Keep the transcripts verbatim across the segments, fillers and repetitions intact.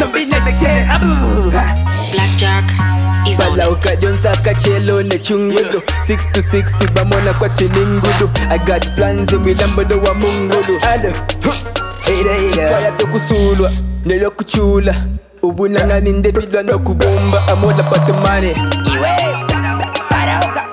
zombie next year. Blackjack is on Bala it. ukajonsa kachelo ne chungudu six to six ibamona kwa tiningudu. I got plans imilambodo wa mungudu. Alo Kwaya tokusulwa nelo kuchula ubunanga nindefidwa no kubomba. I'm all about the money. Iwe Paraoka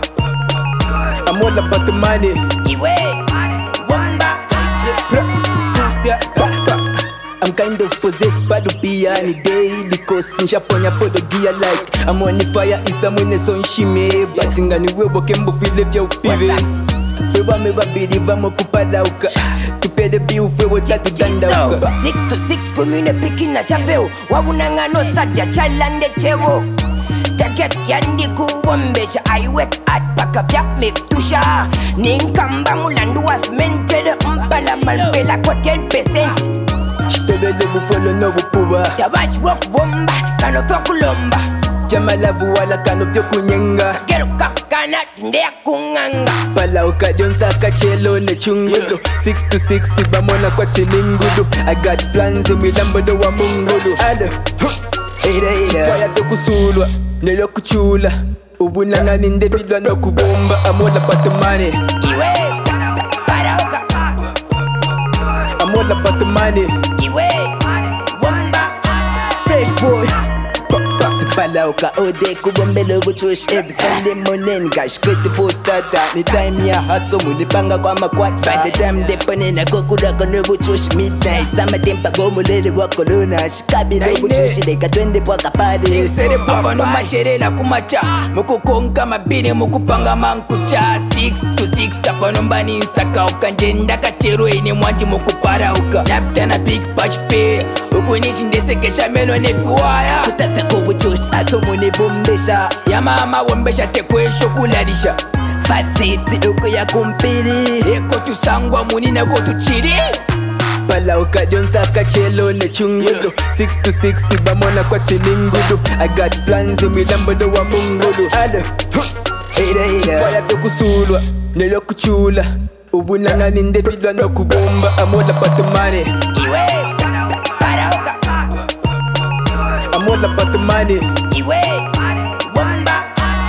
I'm all about the money. Iwe Wamba Scooter I'm kind of possessed by the piano daily cause Japonia put the gear like I'm on the fire is someone is on shime but ngani wewe kembo feel if you pivot Feba me babidi vamo kupalauka tupele biu fewo chatu dandauka six to six commune picking na chaveo wabunanga no sadya chalande chevo Taget yandi kuwombesha I work hard paka vya meftusha Ninkamba mulandu was mental Mpala malpela kwa ten percent Chitobele bufolo no bupuba Tabash wok bomba Kano fyo kulomba Jama lavu wala kano fyo kunyenga Gero kakana tindea kunganga Palauka jonsa kachelo ne chungudu six to six ibamona kwa tiningudu. I got plans imilambodo wa mungudu. Alo Kwaya tokusulwa nelo kuchula ubunanga nindefidwa no kubomba. I'm all about the money. Iwe Paraoka I'm all about the money. Iwe Wamba Fresh boy Palauka ode kubombele buchush every Sunday morning Gash get the poster that the time ya hustle munipanga kwa makwat By the time they pone na kokura kono buchush midnight Sama tempa gomu lele wako luna Shikabi no buchush deka twende pwaka party Hapa no macherela kumacha Mukukonka mabini mukupanga mankucha Six to six hapa no mbani nsaka Ukanjenda kachero ine mwanji mukuparauka Napta na big patch pay Ukunishi ndese kesha melo nefuwaya Kutasa kubuchush aso muni bombesha Ya mama wombesha tekwesho kulalisha Fatiti uko ya kumpiri Eko tusangwa muni na kotu chiri Palauka jonsa kachelo ne chungudu six to six ibamona kwa tiningudu. I got plans imilambodo wa mungudu. Alo Kwaya tokusulwa nelo kuchula ubunanga nindefidwa no kubomba. I'm all about the money. Iwe Paraoka I'm all about the money. Iwe Wamba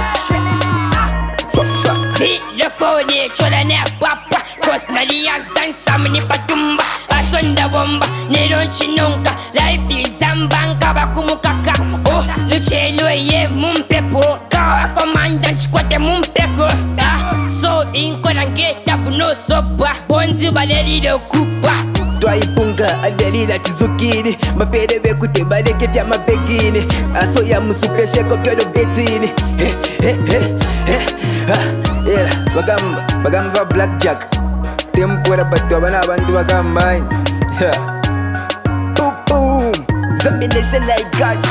Si le fone chola ne papa cause nali yazan samni patumba asonda bomba nelon chinonka life is ambanka bakumukaka oh luchelo ye mumpepo ka komanda chikwate mumpeko ah so inkolangeta buno sopa bonzi baleri de kupa Twaipunga adelila tizukini mapere bekute baleke vya mabegini aso ya musupesheko vyodo betini eh eh eh eh ah yeah bagamba bagamba blackjack tempura batwa bana abantu bagamba yeah Boom boom Zombie nation like God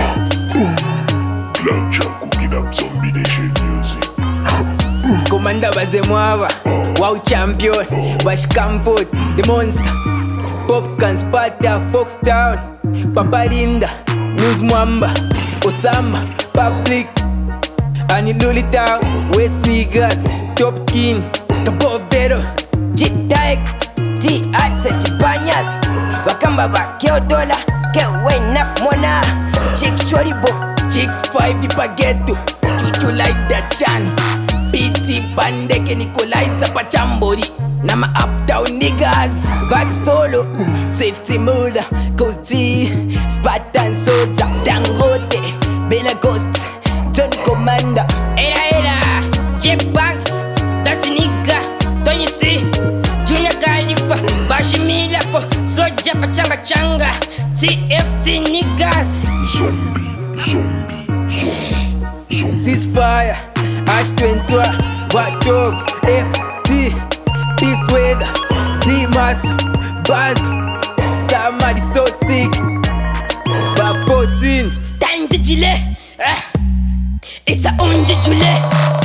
Blackjack cooking up zombie nation music. Komanda bazemwaba wow champion Bash Comfort the monster Popcorn Sparta Foxtown Paparinda News Mwamba Osama Public Ani Lulitown West Niggas Top King Kabovero G-Tag T-I Setibanyas Wakamba bakeo dola Kewena mona Chick Choribo Chick five ipagetu Chuchu like that chan P T Pandeke Nikolaiza Pachambori Nama uptown niggas Vibes Tolo Swifty Muda Ghost G Spartan Soldier Dangote Bella Ghost John Commander era era Chip Banks that's nigga don't you see Junior Khalifa Bashimila po soja pachanga changa T F T niggas Zombie, zombie, zombie, zombie. Ceasefire H twenty-one Watch of F T Peace Weather D-Master Buzz Somebody so sick Bar fourteen Stand the gilet ah. It's a unja gilet